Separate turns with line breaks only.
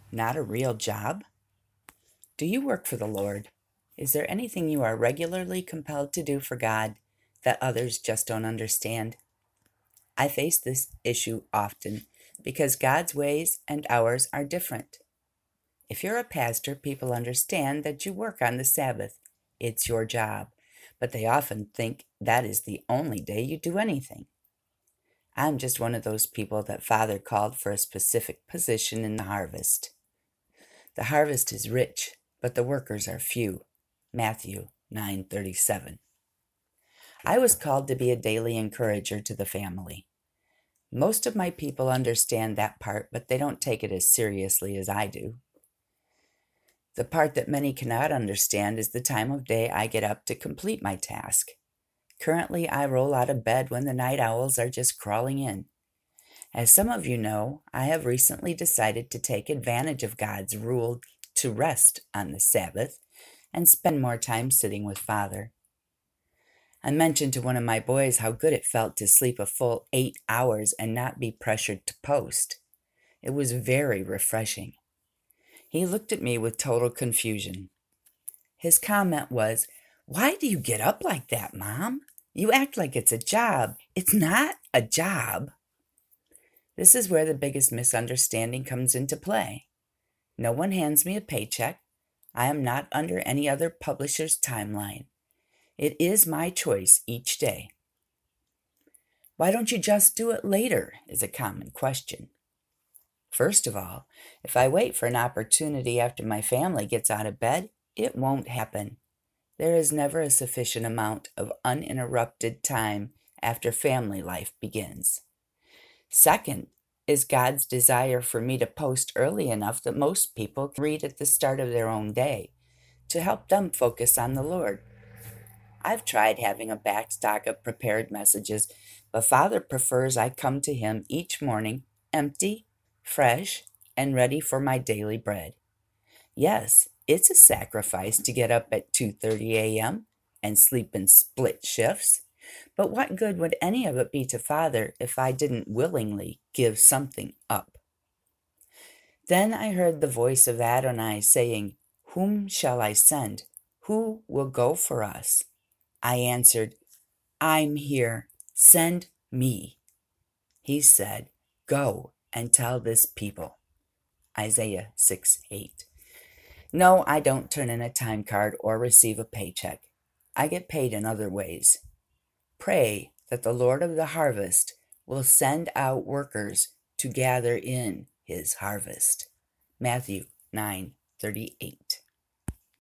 not a real job? Do you work for the Lord? Is there anything you are regularly compelled to do for God that others just don't understand? I face this issue often because God's ways and ours are different. If you're a pastor, people understand that you work on the Sabbath. It's your job, but they often think that is the only day you do anything. I'm just one of those people that Father called for a specific position in the harvest. The harvest is rich, but the workers are few. Matthew 9:37. I was called to be a daily encourager to the family. Most of my people understand that part, but they don't take it as seriously as I do. The part that many cannot understand is the time of day I get up to complete my task. Currently, I roll out of bed when the night owls are just crawling in. As some of you know, I have recently decided to take advantage of God's rule to rest on the Sabbath and spend more time sitting with Father. I mentioned to one of my boys how good it felt to sleep a full 8 hours and not be pressured to post. It was very refreshing. He looked at me with total confusion. His comment was, "Why do you get up like that, Mom? You act like it's a job. It's not a job." This is where the biggest misunderstanding comes into play. No one hands me a paycheck. I am not under any other publisher's timeline. It is my choice each day. Why don't you just do it later, is a common question. First of all, if I wait for an opportunity after my family gets out of bed, it won't happen. There is never a sufficient amount of uninterrupted time after family life begins. Second is God's desire for me to post early enough that most people can read at the start of their own day to help them focus on the Lord. I've tried having a backstock of prepared messages, but Father prefers I come to him each morning empty, fresh, and ready for my daily bread. Yes, it's a sacrifice to get up at 2:30 a.m. and sleep in split shifts, but what good would any of it be to Father if I didn't willingly give something up? Then I heard the voice of Adonai saying, "Whom shall I send? Who will go for us?" I answered, "I'm here. Send me." He said, "Go and tell this people." Isaiah 6:8. No, I don't turn in a time card or receive a paycheck. I get paid in other ways. Pray that the Lord of the harvest will send out workers to gather in his harvest. Matthew 9:38.